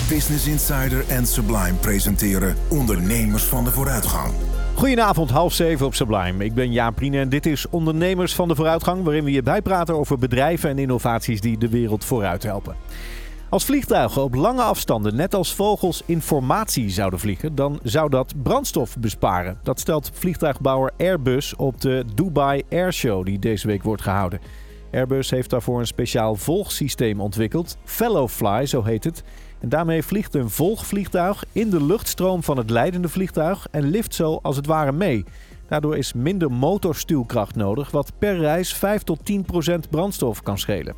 Business Insider en Sublime presenteren Ondernemers van de Vooruitgang. Goedenavond, 6:30 op Sublime. Ik ben Jaap Riene en dit is Ondernemers van de Vooruitgang, waarin we je bijpraten over bedrijven en innovaties die de wereld vooruit helpen. Als vliegtuigen op lange afstanden net als vogels informatie zouden vliegen, dan zou dat brandstof besparen. Dat stelt vliegtuigbouwer Airbus op de Dubai Airshow die deze week wordt gehouden. Airbus heeft daarvoor een speciaal volgsysteem ontwikkeld, Fellowfly zo heet het. En daarmee vliegt een volgvliegtuig in de luchtstroom van het leidende vliegtuig en lift zo als het ware mee. Daardoor is minder motorstuwkracht nodig, wat per reis 5-10% brandstof kan schelen.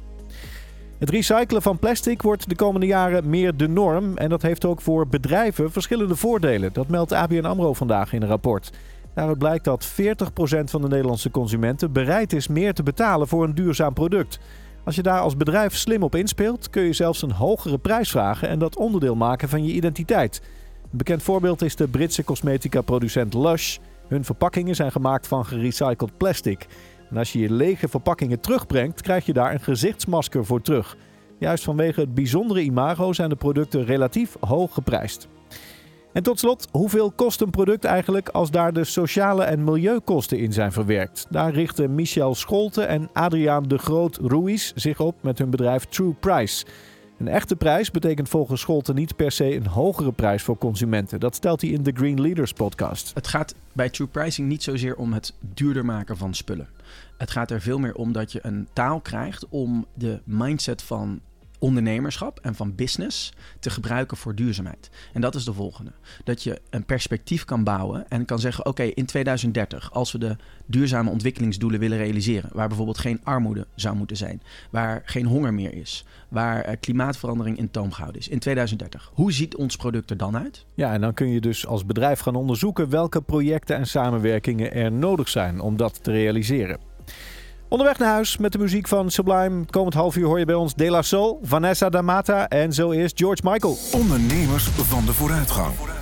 Het recyclen van plastic wordt de komende jaren meer de norm en dat heeft ook voor bedrijven verschillende voordelen. Dat meldt ABN AMRO vandaag in een rapport. Daaruit blijkt dat 40% van de Nederlandse consumenten bereid is meer te betalen voor een duurzaam product. Als je daar als bedrijf slim op inspeelt, kun je zelfs een hogere prijs vragen en dat onderdeel maken van je identiteit. Een bekend voorbeeld is de Britse cosmetica-producent Lush. Hun verpakkingen zijn gemaakt van gerecycled plastic. En als je je lege verpakkingen terugbrengt, krijg je daar een gezichtsmasker voor terug. Juist vanwege het bijzondere imago zijn de producten relatief hoog geprijsd. En tot slot, hoeveel kost een product eigenlijk als daar de sociale en milieukosten in zijn verwerkt? Daar richten Michel Scholte en Adriaan de Groot-Ruiz zich op met hun bedrijf True Price. Een echte prijs betekent volgens Scholte niet per se een hogere prijs voor consumenten. Dat stelt hij in de Green Leaders podcast. Het gaat bij True Pricing niet zozeer om het duurder maken van spullen. Het gaat er veel meer om dat je een taal krijgt om de mindset van ondernemerschap en van business te gebruiken voor duurzaamheid. En dat is de volgende. Dat je een perspectief kan bouwen en kan zeggen, oké, in 2030, als we de duurzame ontwikkelingsdoelen willen realiseren, waar bijvoorbeeld geen armoede zou moeten zijn, waar geen honger meer is, waar klimaatverandering in toom gehouden is, in 2030. Hoe ziet ons product er dan uit? Ja, en dan kun je dus als bedrijf gaan onderzoeken welke projecten en samenwerkingen er nodig zijn om dat te realiseren. Onderweg naar huis met de muziek van Sublime. Komend half uur hoor je bij ons De La Soul, Vanessa da Mata en zo eerst George Michael. Ondernemers van de Vooruitgang.